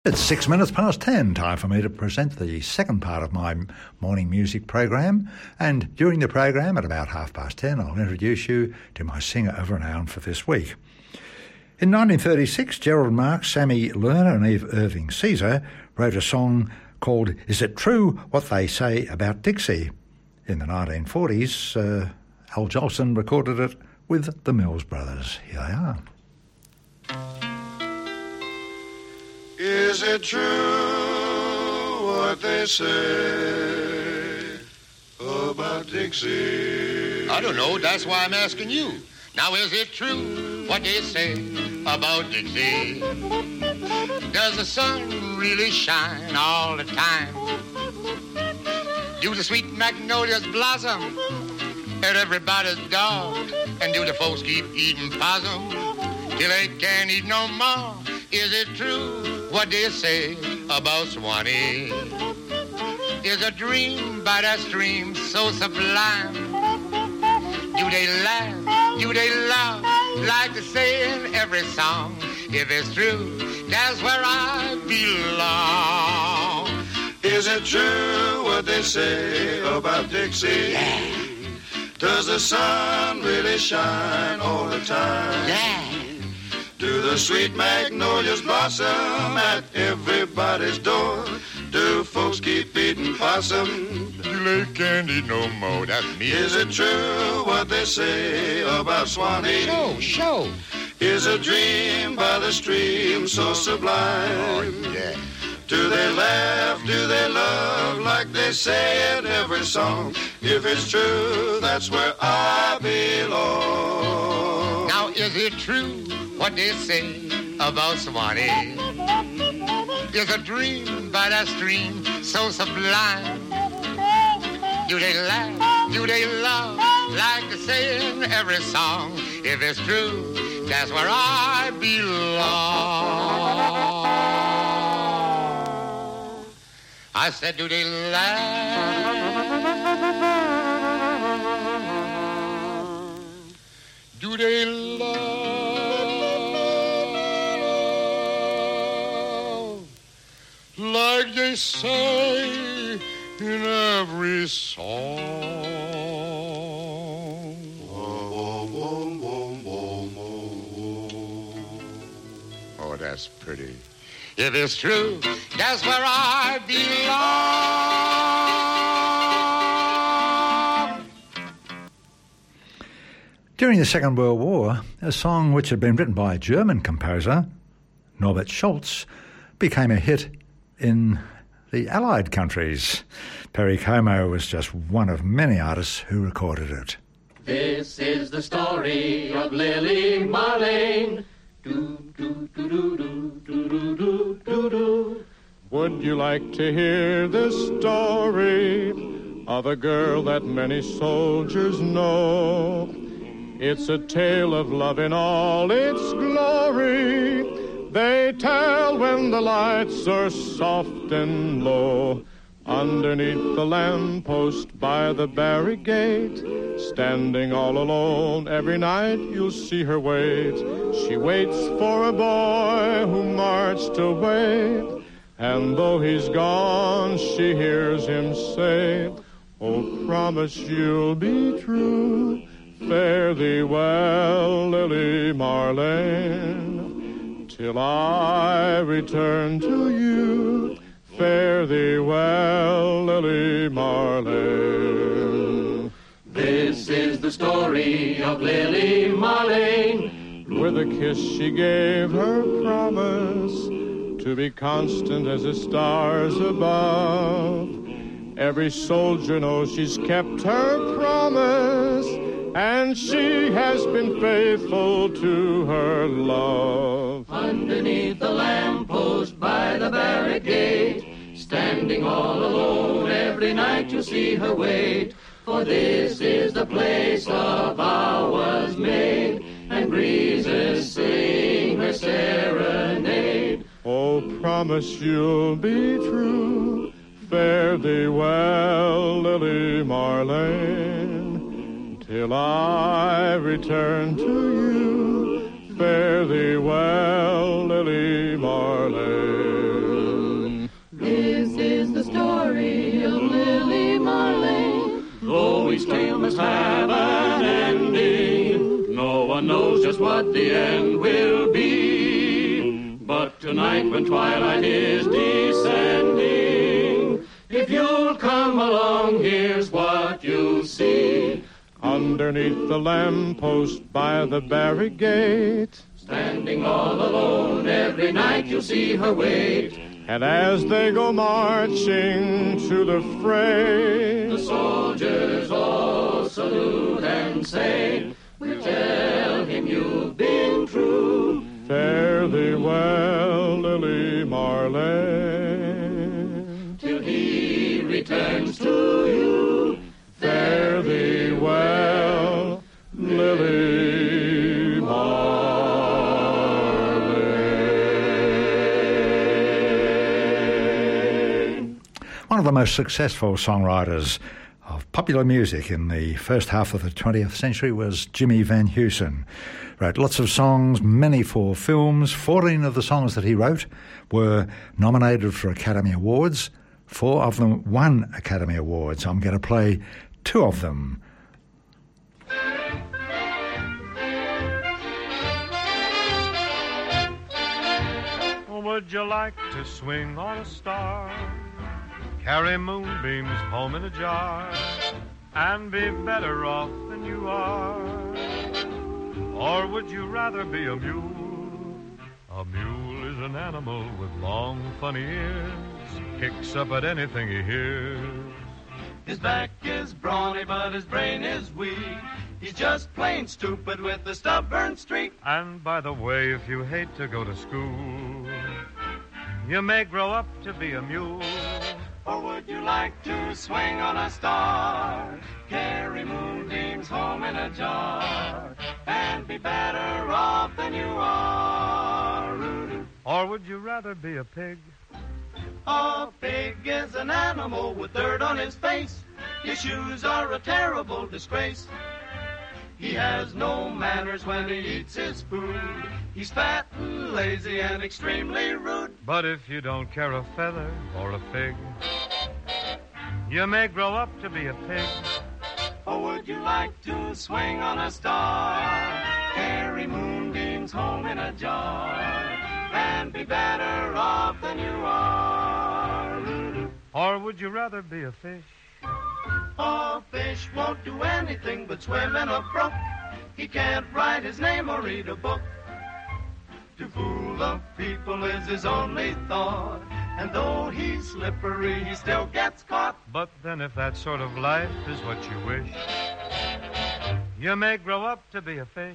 It's 6 minutes past 10, time for me to present the second part of my morning music program. And during the program at about 10:30, I'll introduce you to my singer of renown for this week. In 1936, Gerald Marks, Sammy Lerner and Eve Irving Caesar wrote a song called Is It True What They Say About Dixie? In the 1940s, Al Jolson recorded it with the Mills Brothers. Here they are. Is it true what they say about Dixie? I don't know, that's why I'm asking you. Now is it true what they say about Dixie? Does the sun really shine all the time? Do the sweet magnolias blossom at everybody's door? And do the folks keep eating possum till they can't eat no more? Is it true what they say about Swanee? Is a dream by that stream so sublime? Do they laugh? Do they laugh like they say in every song? If it's true, that's where I belong. Is it true what they say about Dixie? Yeah. Does the sun really shine all the time? Yeah. Do the sweet magnolias blossom at everybody's door? Do folks keep eating possum till they can't eat no more? That's me. Is it true what they say about Swanee? Show. Is a dream by the stream so sublime? Oh, yeah. Do they laugh, do they love like they say in every song? If it's true, that's where I belong. Now is it true what they say about Swanee? Is a dream by that stream so sublime? Do they laugh, do they love like they say in every song? If it's true, that's where I belong. I said, do they laugh? Do they love like they say in every song? Oh, that's pretty. If it's true, that's where I belong. During the Second World War, a song which had been written by a German composer, Norbert Schultz, became a hit in the Allied countries. Perry Como was just one of many artists who recorded it. This is the story of Lily Marlene. Would you like to hear the story of a girl that many soldiers know? It's a tale of love in all its glory. They tell when the lights are soft and low. Underneath the lamppost by the barricade, standing all alone, every night you'll see her wait. She waits for a boy who marched away, and though he's gone, she hears him say, oh, promise you'll be true. Fare thee well, Lily Marlene, till I return to you. Fare thee well, Lily Marlene. This is the story of Lily Marlene. With a kiss she gave her promise to be constant as the stars above. Every soldier knows she's kept her promise, and she has been faithful to her love. Underneath the lamppost by the barricade, standing all alone, every night you see her wait. For this is the place a vow was made, and breezes sing her serenade. Oh, promise you'll be true. Fare thee well, Lily Marlene, till I return to you. Fare thee well, Lily Marlene. must have an ending. No one knows just what the end will be. But tonight when twilight is descending, if you'll come along, here's what you'll see. Underneath the lamppost by the barricade, standing all alone, every night you'll see her wait. And as they go marching to the fray, the soldiers all salute and say, we'll tell him you've been true. Fare thee well, Lily Marlene, till he returns to you. Fare thee well, Lily Marlene. One of the most successful songwriters of popular music in the first half of the 20th century was Jimmy Van Heusen. Wrote lots of songs, many for films. 14 of the songs that he wrote were nominated for Academy Awards. 4 of them won Academy Awards. I'm going to play 2 of them. Would you like to swing on a star, carry moonbeams home in a jar, and be better off than you are? Or would you rather be a mule? A mule is an animal with long, funny ears, kicks up at anything he hears. His back is brawny, but his brain is weak. He's just plain stupid with a stubborn streak. And by the way, if you hate to go to school, you may grow up to be a mule. Or would you like to swing on a star, carry moonbeams home in a jar, and be better off than you are? Or would you rather be a pig? A pig is an animal with dirt on his face. His shoes are a terrible disgrace. He has no manners when he eats his food. He's fat and lazy and extremely rude. But if you don't care a feather or a fig, you may grow up to be a pig. Or would you like to swing on a star, carry moonbeams home in a jar, and be better off than you are? Or would you rather be a fish? A fish won't do anything but swim in a brook. He can't write his name or read a book. To fool the people is his only thought, and though he's slippery, he still gets caught. But then if that sort of life is what you wish, you may grow up to be a fish.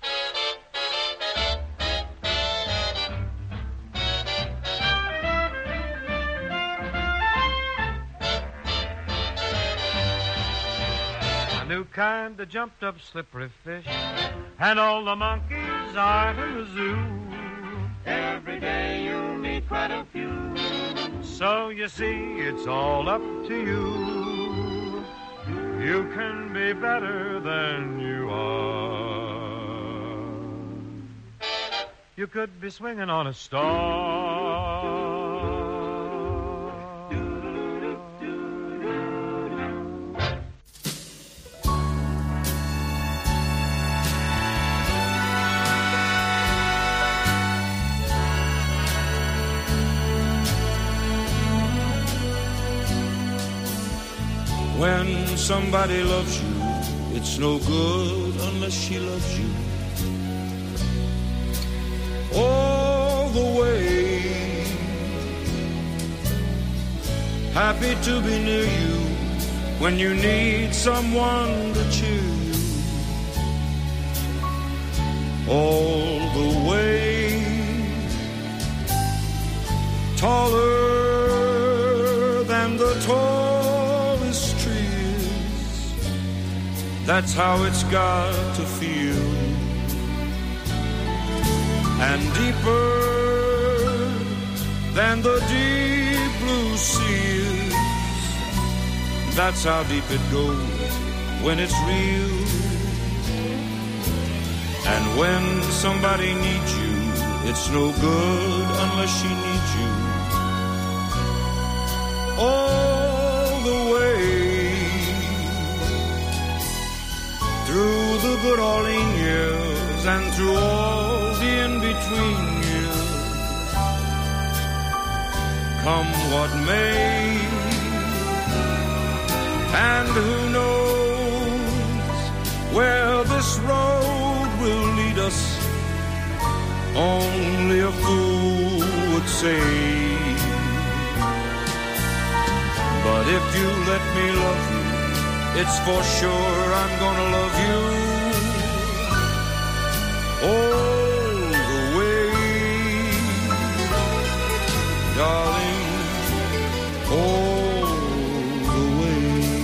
A new kind of jumped up slippery fish, and all the monkeys are in the zoo. Every day you'll meet quite a few. So you see, it's all up to you. You can be better than you are. You could be swinging on a star. When somebody loves you, it's no good unless she loves you all the way. Happy to be near you when you need someone to cheer you all the way. Taller than the tallest trees, that's how it's got to feel. And deeper than the deep blue seas, that's how deep it goes when it's real. And when somebody needs you, it's no good unless she needs you all the way. and through all the in-between years, come what may. And who knows where this road will lead us? Only a fool would say. But if you let me love you, it's for sure I'm gonna love you all the way, darling, all the way.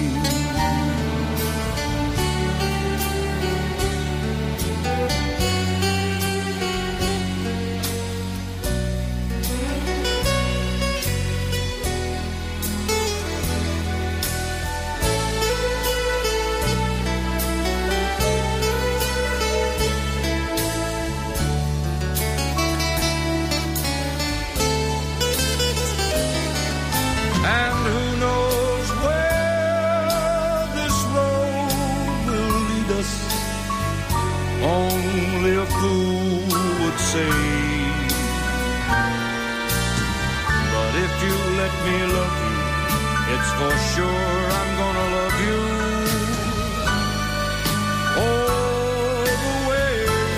Only a fool would say. But if you let me love you, it's for sure I'm gonna love you all the way.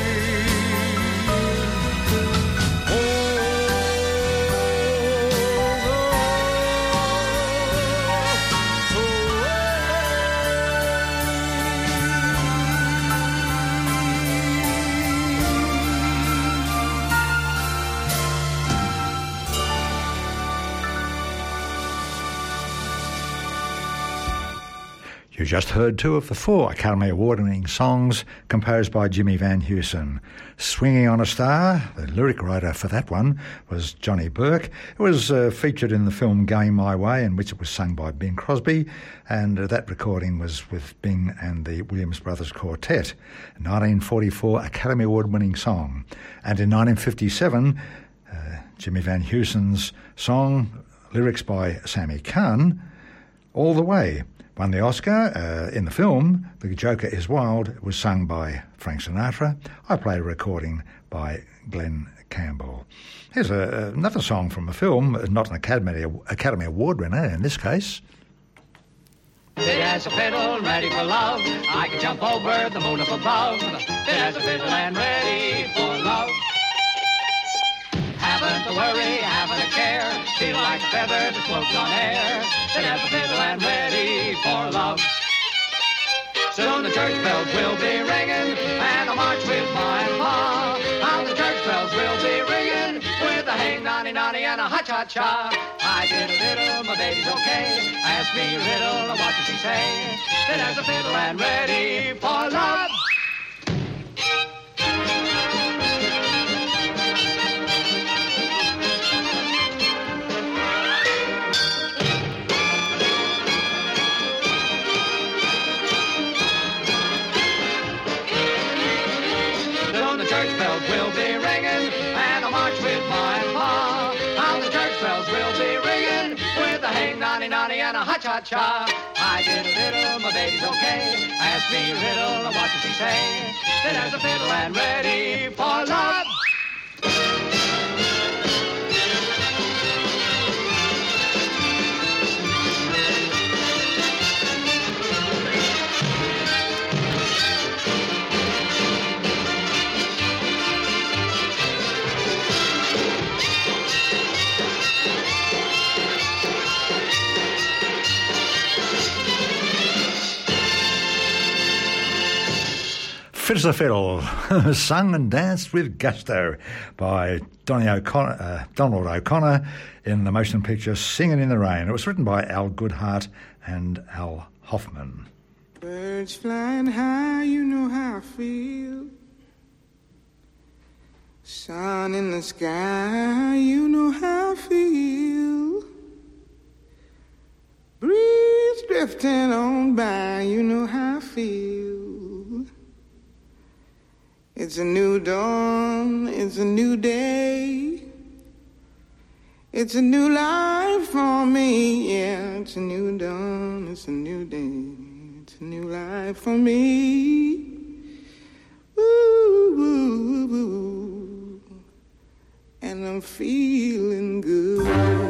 You just heard two of the 4 Academy Award-winning songs composed by Jimmy Van Heusen. Swinging on a Star, the lyric writer for that one was Johnny Burke. It was featured in the film Going My Way, in which it was sung by Bing Crosby, and that recording was with Bing and the Williams Brothers Quartet. 1944 Academy Award-winning song. And in 1957, Jimmy Van Heusen's song, lyrics by Sammy Cahn, All the Way, won the Oscar. In the film, The Joker is Wild, was sung by Frank Sinatra. I played a recording by Glenn Campbell. Here's another song from a film, not an Academy Award winner in this case. It has a fiddle ready for love. I can jump over the moon up above. It has a fiddle and ready for love. Haven't a worry, haven't a care. Feel like a feather that floats on air. It has a fiddle and ready for love. Soon the church bells will be ringing, and I'll march with my pa. How the church bells will be ringing, with a hang nonny nonny and a ha-cha-cha. I did a little, my baby's okay. Ask me a riddle, what does she say? It has a fiddle and ready for love. Will be ringing, and I'll march with my pa. How the church bells will be ringing, with a hang nonny nonny and a ha-cha-cha. I did a little, my baby's okay. Ask me a riddle, what does she say? It has a fiddle and ready for love. Fit as a Fiddle, sung and danced with gusto by Donald O'Connor in the motion picture Singing in the Rain. It was written by Al Goodhart and Al Hoffman. Birds flying high, you know how I feel. Sun in the sky, you know how I feel. Breeze drifting on by, you know how I feel. It's a new dawn, it's a new day. It's a new life for me, yeah. It's a new dawn, it's a new day. It's a new life for me. Ooh, ooh. and I'm feeling good.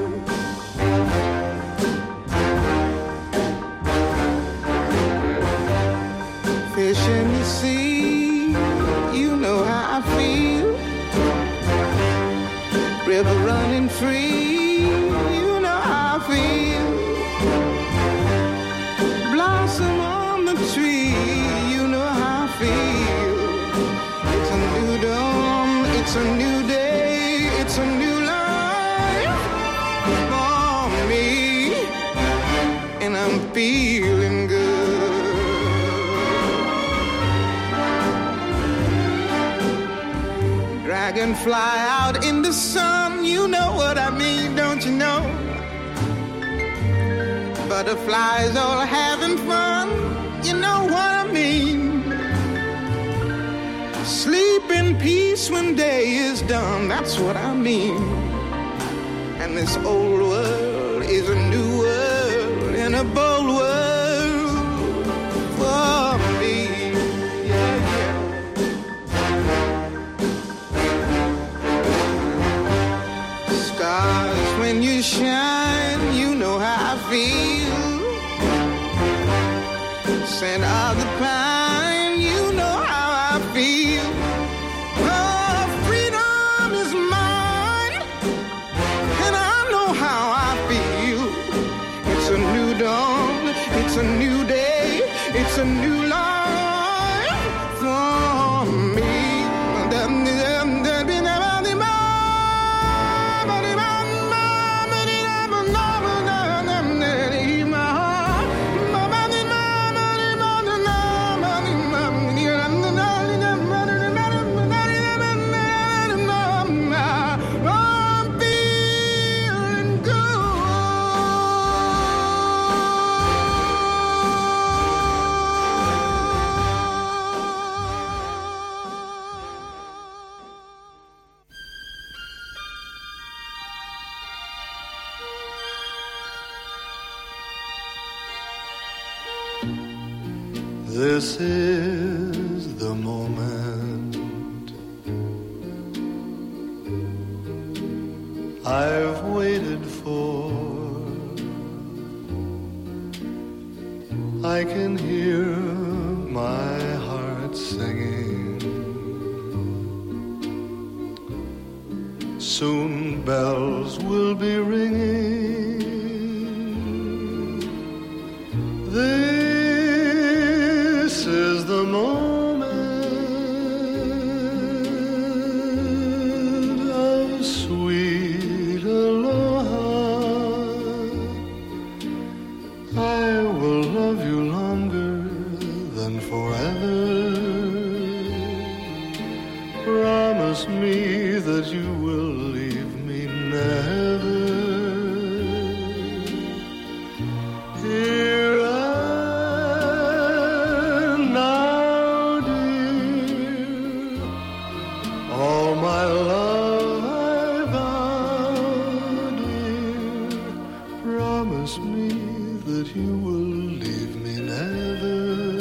Fish in the sea, you know how I feel. River running free, you know how I feel. Blossom on the tree, you know how I feel. It's a new dawn, it's a new day, it's a new life for me, and I'm feeling good. Dragonfly out in the sun, you know what I mean, don't you know? Butterflies all having fun, you know what I mean. Sleep in peace when day is done, that's what I mean. And this old world is a new world and a bold world for me. Yeah, yeah. Stars, when you shine, you know how I feel. Scent of the pine, you know how I feel. Oh, freedom is mine, and I know how I feel. It's a new dawn, it's a new day, it's a new life for me. This is the moment I've waited for. I can hear my heart singing. Soon bells will be ringing. This is the moment of sweet aloha. I will love you longer than forever. Promise me that you will leave me never. Here and now, dear, all my love I vow, dear. Promise me that you will leave me never.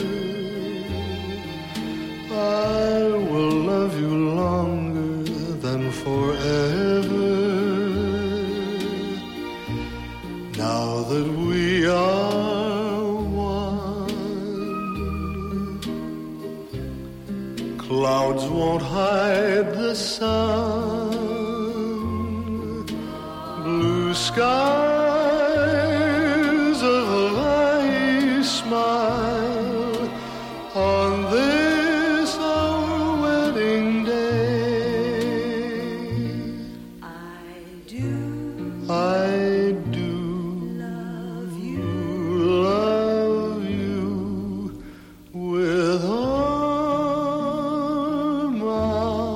I will love you longer than forever. Now that we are one, clouds won't hide the sun. Blue skies of a light smile on this our wedding day. I do love you with all my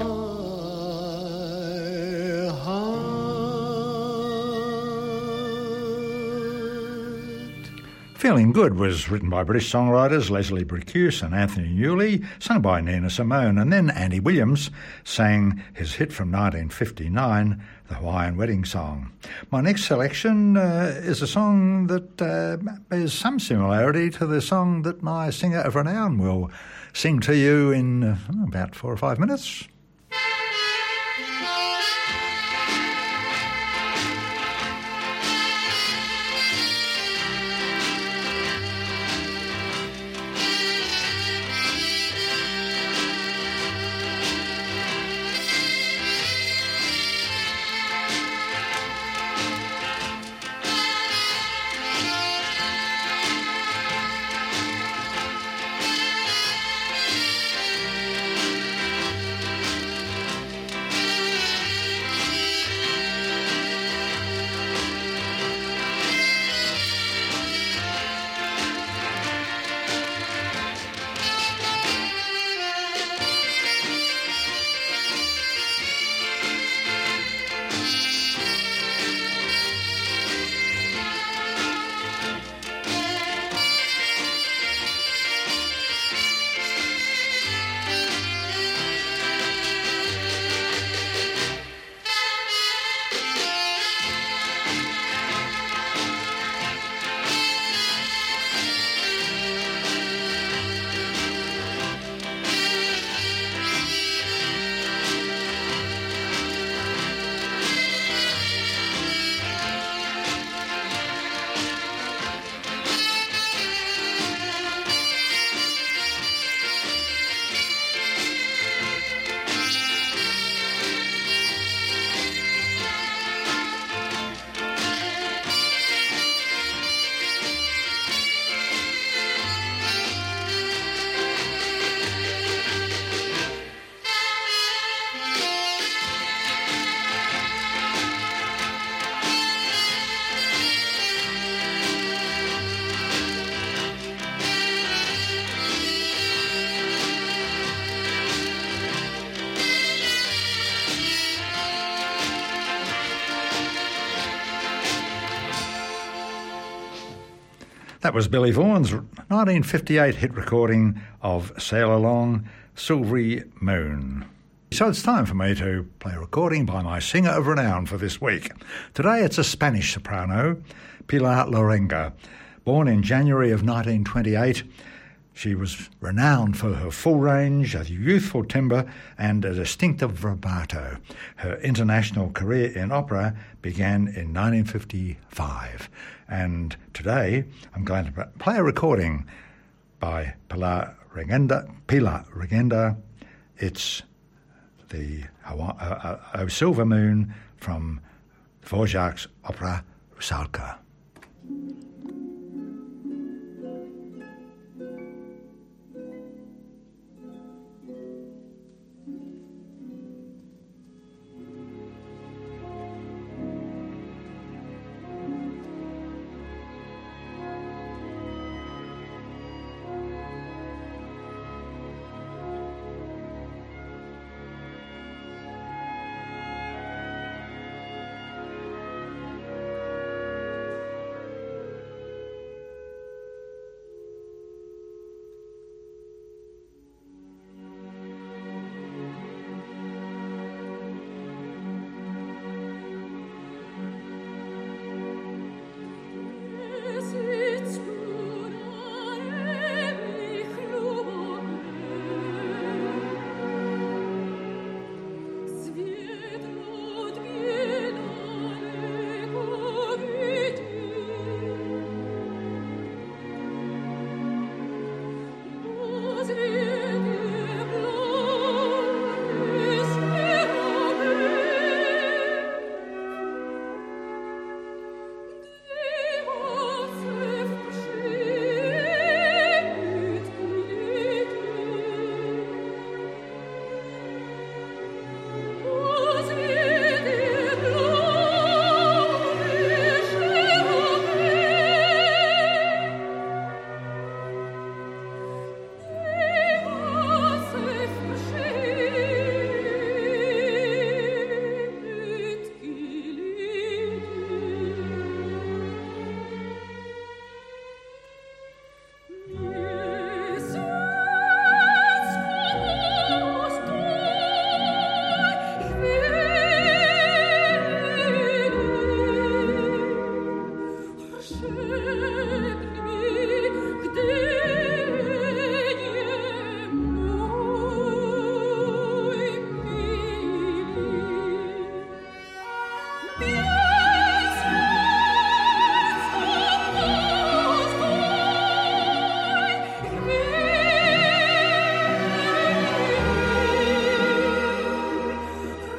heart. Feeling Good was written by British songwriters Leslie Bricusse and Anthony Newley, sung by Nina Simone, and then Andy Williams sang his hit from 1959, the Hawaiian Wedding Song. My next selection is a song that bears some similarity to the song that my singer of renown will sing to you in about 4 or 5 minutes. That was Billy Vaughan's 1958 hit recording of Sail Along, Silvery Moon. So it's time for me to play a recording by my singer of renown for this week. Today it's a Spanish soprano, Pilar Luenga. Born in January of 1928, she was renowned for her full range, a youthful timbre and a distinctive vibrato. Her international career in opera began in 1955. And today I'm going to play a recording by Pilar Regenda. It's the O Silver Moon from Dvorak's opera Rusalka.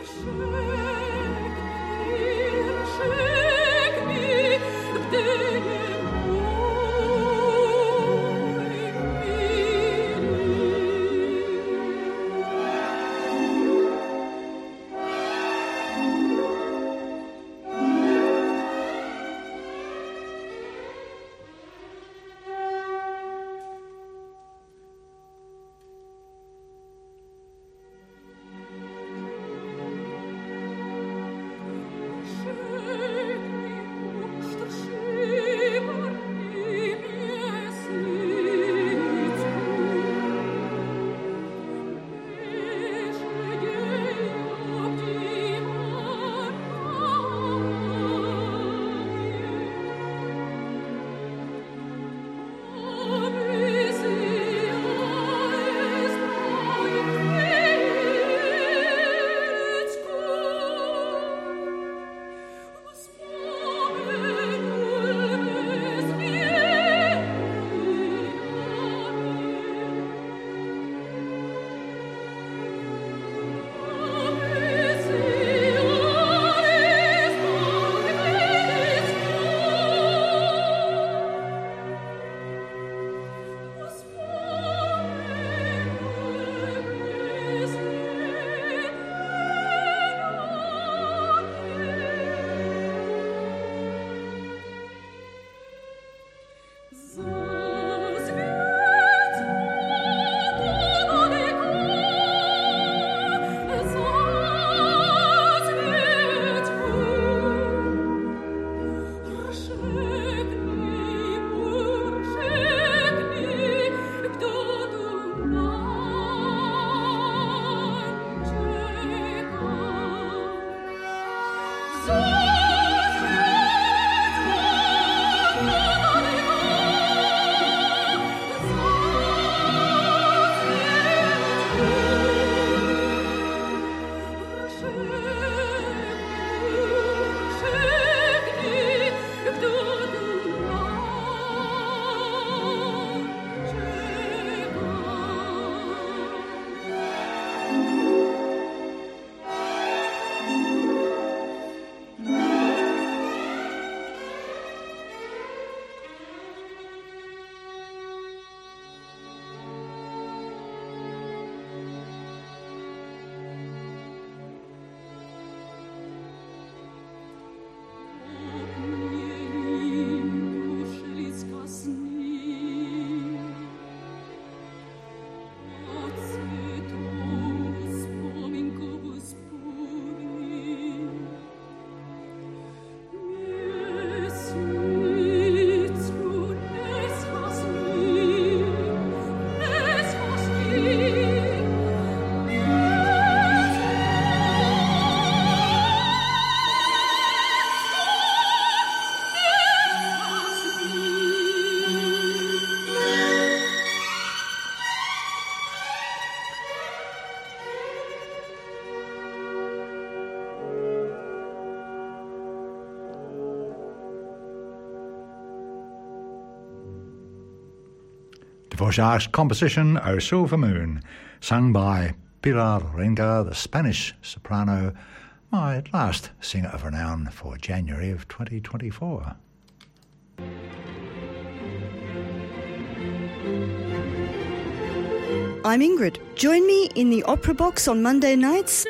Shake me, Dvorak's composition O Silver Moon, sung by Pilar Renga, the Spanish soprano, my last singer of renown for January of 2024. I'm Ingrid. Join me in the Opera Box on Monday nights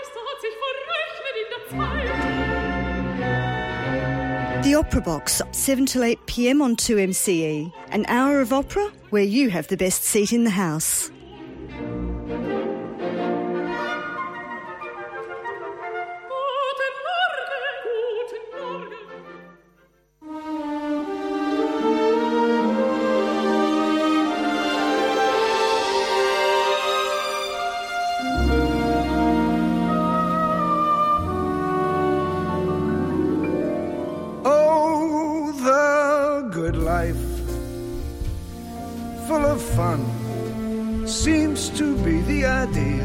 The Opera Box, 7 till 8 p.m. on 2MCE. An hour of opera where you have the best seat in the house. Full of fun seems to be the ideal.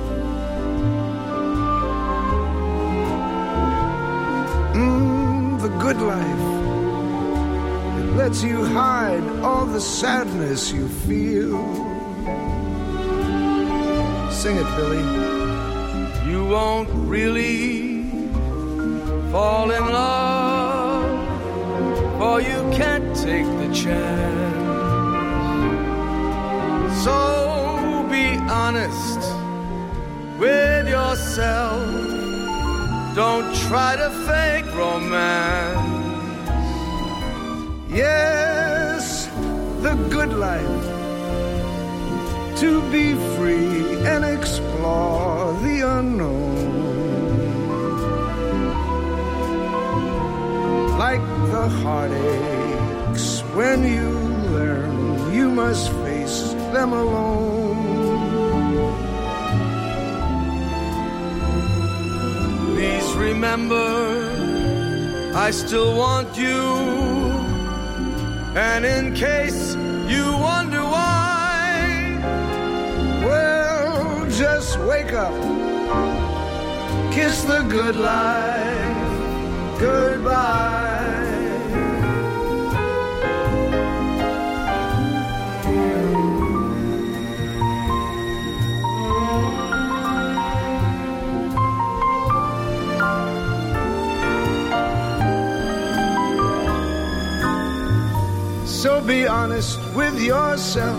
The good life, it lets you hide all the sadness you feel. Sing it, Billy. You won't really fall in love, for you can't take the chance. So be honest with yourself. Don't try to fake romance. Yes, the good life, to be free and explore the unknown. Like the heartaches when you learn you must face them alone. Please remember, I still want you. And in case you wonder why, well, just wake up, kiss the good life goodbye. So be honest with yourself.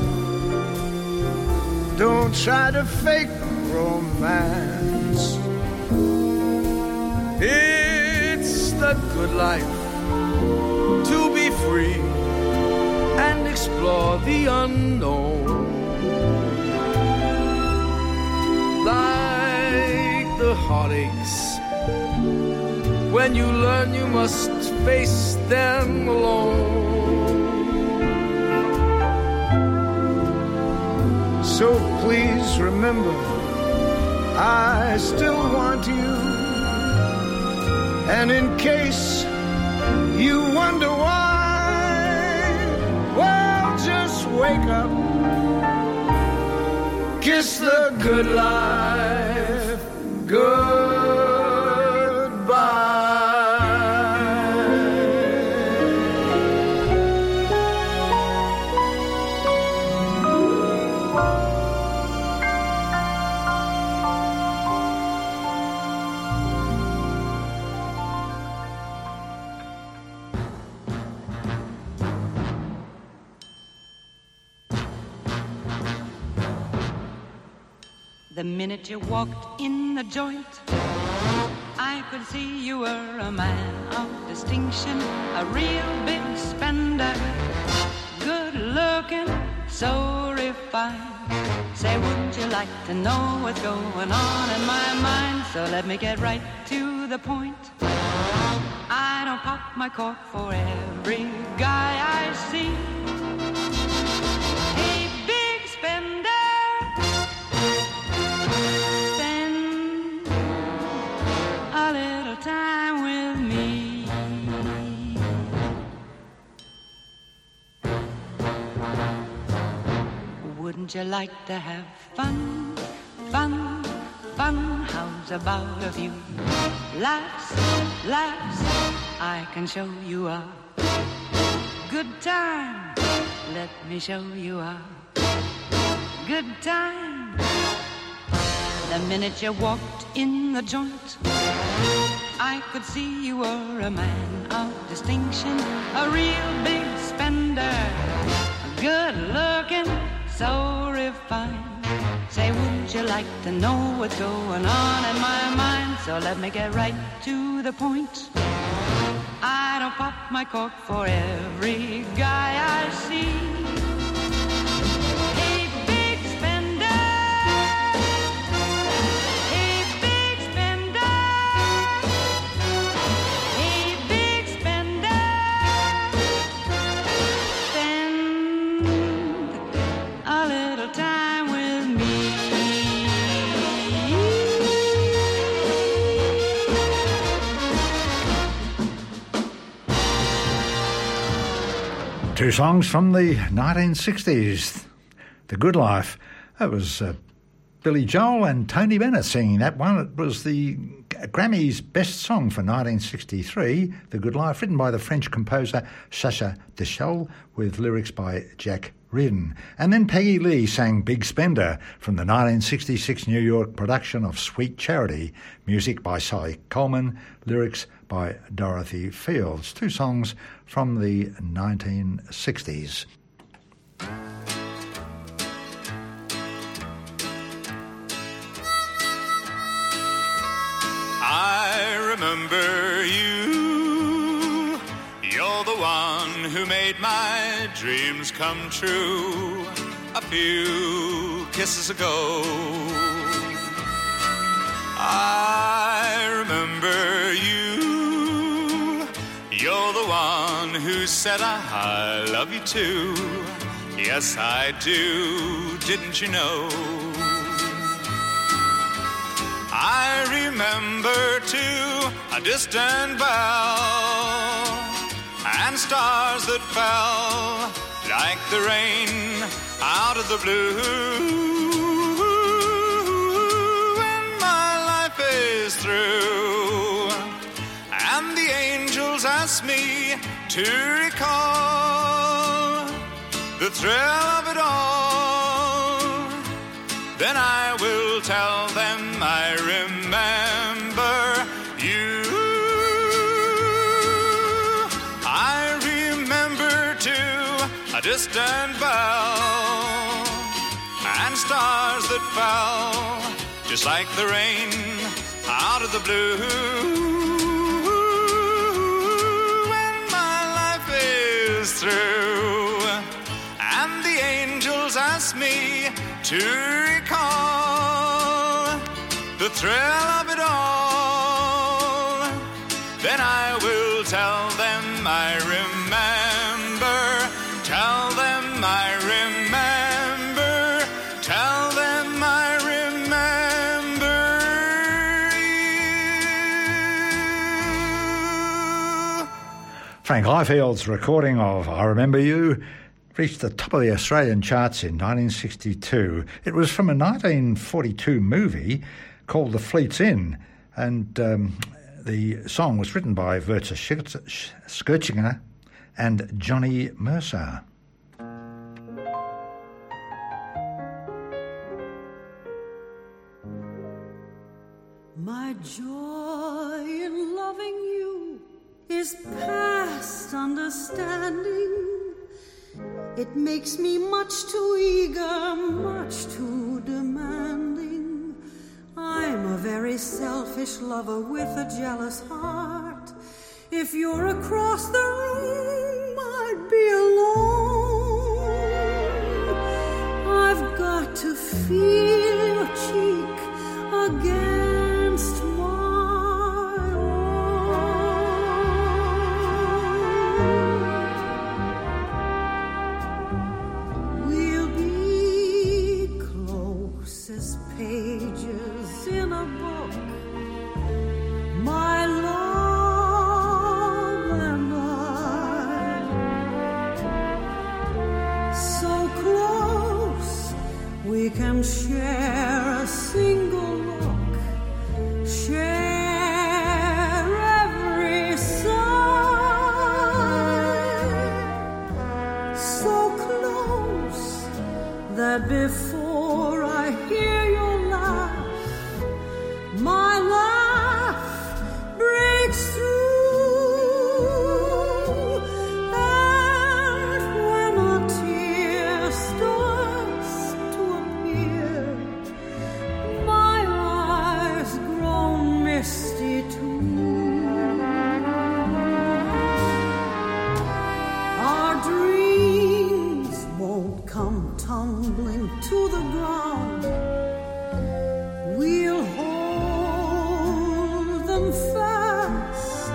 Don't try to fake romance. It's the good life, to be free and explore the unknown. Like the heartaches, when you learn you must face them alone. So please remember, I still want you. And in case you wonder why, well, just wake up, kiss the good life goodbye. The minute you walked in the joint, I could see you were a man of distinction, a real big spender, good looking, so refined. Say, wouldn't you like to know what's going on in my mind? So let me get right to the point. I don't pop my cork for every guy I see. Hey, big spender, time with me. Wouldn't you like to have fun, fun, fun? How's about a few laughs, laughs? I can show you a good time let me show you a good time. The minute you walked in the joint, I could see you were a man of distinction, a real big spender, good looking, so refined. Say, would you like to know what's going on in my mind? So let me get right to the point. I don't pop my cork for every guy I see. Hey, big spender. Hey, big spender. Hey, big spender. Spend a little time with me. Two songs from the 1960s, The Good Life. That was Billy Joel and Tony Bennett singing that one. It was the Grammy's best song for 1963, The Good Life, written by the French composer Sacha Distel with lyrics by Jack Reardon. And then Peggy Lee sang Big Spender from the 1966 New York production of Sweet Charity, music by Cy Coleman, lyrics by Dorothy Fields. Two songs from the 1960s. I remember you. You're the one who made my dreams come true a few kisses ago. I remember you. You're the one who said I love you too. Yes, I do. Didn't you know? I remember too a distant bell and stars that fell like the rain out of the blue. When my life is through and the angels ask me to recall the thrill of it all, then I will tell them I remember you. I remember too a distant bell and stars that fell just like the rain out of the blue. When my life is through and the angels ask me to recall the thrill of it all, then I will tell them I remember, tell them I remember, tell them I remember you. Frank Highfield's recording of I Remember You reached the top of the Australian charts in 1962. It was from a 1942 movie called The Fleet's Inn, and the song was written by Werther Scherzinger and Johnny Mercer. My joy in loving you is past understanding. It makes me much too eager, much too demanding. I'm a very selfish lover with a jealous heart. If you're across the room, I'd be alone. I've got to feel your cheek against my own. We'll be close as pages in a book, my love and I. So close we can share a single look, share every sigh. So close said before, I hear your laugh. My laugh breaks through. And when a tear starts to appear, my eyes grow misty too. Our dreams won't come tumbling to the ground. We'll hold them fast,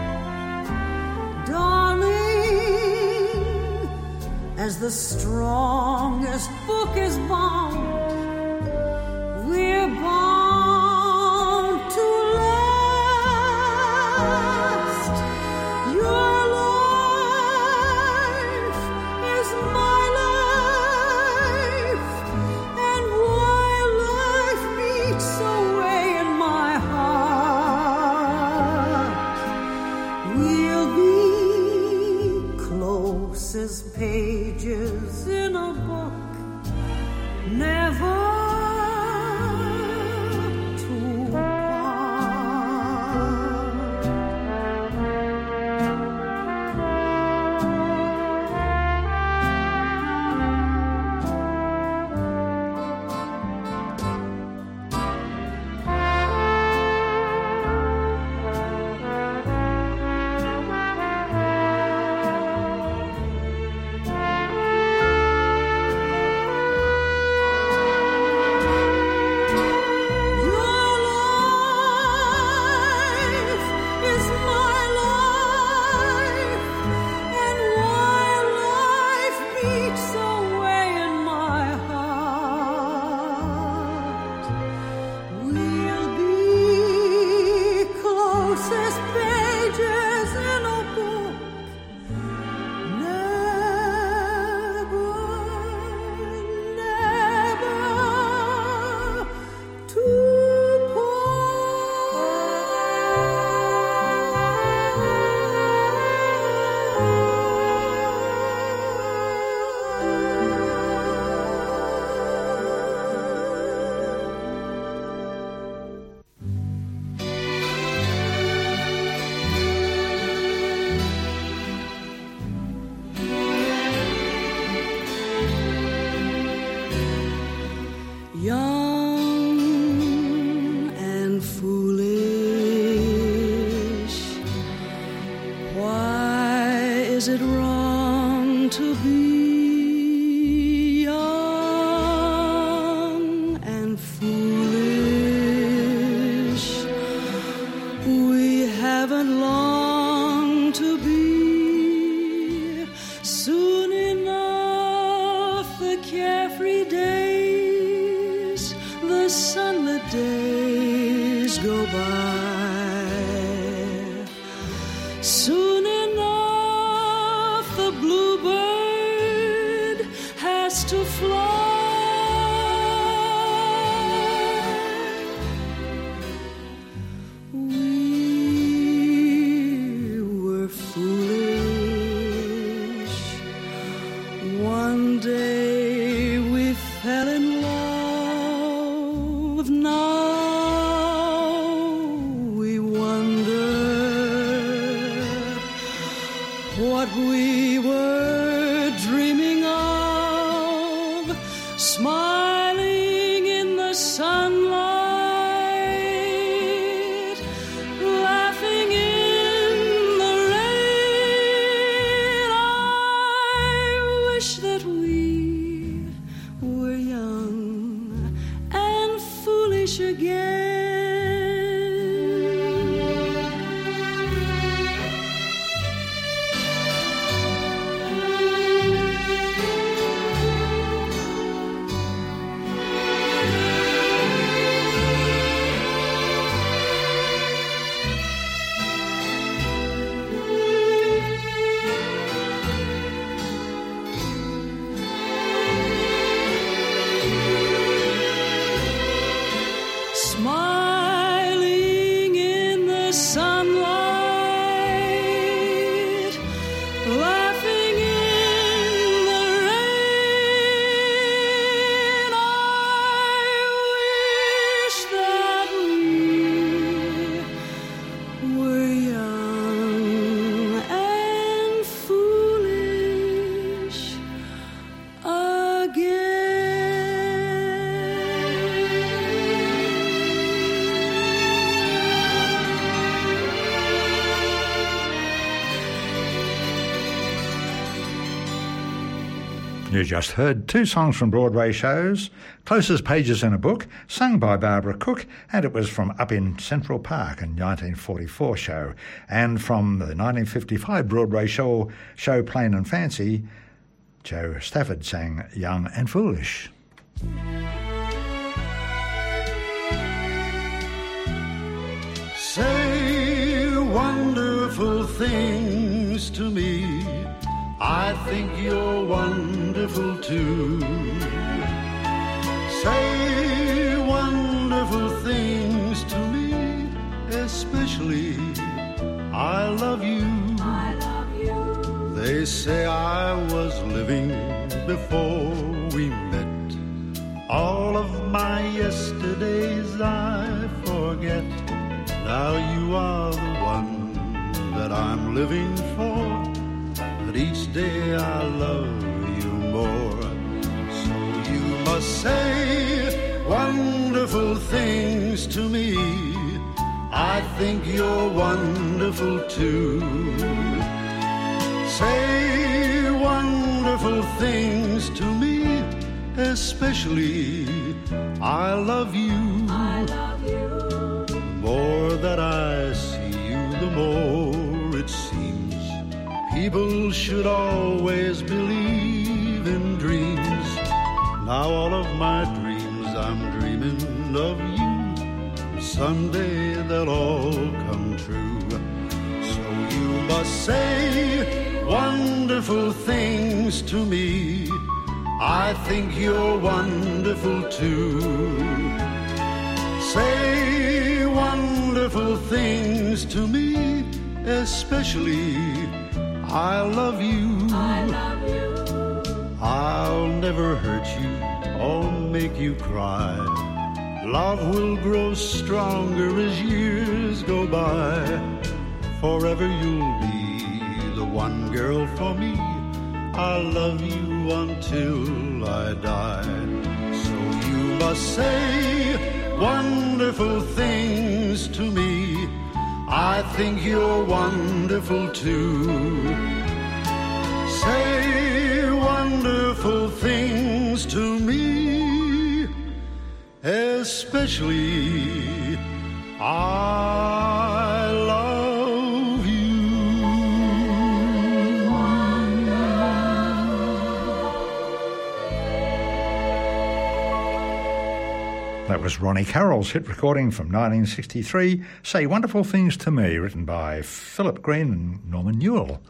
darling, as the strongest book is bound. We're bound to last. Your life is my life, and while life beats away in my heart, we'll be close as pages in a book, never to part. Your life is my life, and while life beats away in my heart, we'll be close as pages in a book, never, never to young and foolish. Why is it wrong to be young and foolish? We haven't long to be. Soon enough, the carefree days, the sunlit days go by. Soon enough, the bluebird has to fly. We were foolish. One day we fell in love. Now we wonder what we were dreaming of, smiling in the sunlight, laughing in the rain. I wish that we were young and foolish again. You just heard two songs from Broadway shows, Closest Pages in a Book, sung by Barbara Cook, and it was from Up in Central Park in 1944 show, and from the 1955 Broadway show Plain and Fancy, Joe Stafford sang Young and Foolish. Say wonderful things to me, I think you're wonderful too. Say wonderful things to me, especially I love you. I love you. They say I was living before we met. All of my yesterdays I forget. Now you are the one that I'm living for. But each day I love you more. So you must say wonderful things to me. I think you're wonderful too. Say wonderful things to me, especially I love you. I love you. The more that I see you, the more it seems people should always believe in dreams. Now all of my dreams, I'm dreaming of you. Someday they'll all come true. So you must say wonderful things to me. I think you're wonderful too. Say wonderful things to me, especially I love you. I love you. I'll never hurt you or make you cry. Love will grow stronger as years go by. Forever you'll be the one girl for me. I'll love you until I die. So you must say wonderful things to me. I think you're wonderful too. Say wonderful things to me, especially I love you. That was Ronnie Carroll's hit recording from 1963, Say Wonderful Things to Me, written by Philip Green and Norman Newell.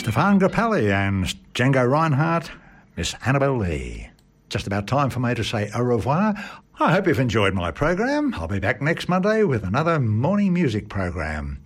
Stefan Grappelli and Django Reinhardt, Miss Annabel Lee. Just about time for me to say au revoir. I hope you've enjoyed my program. I'll be back next Monday with another morning music program.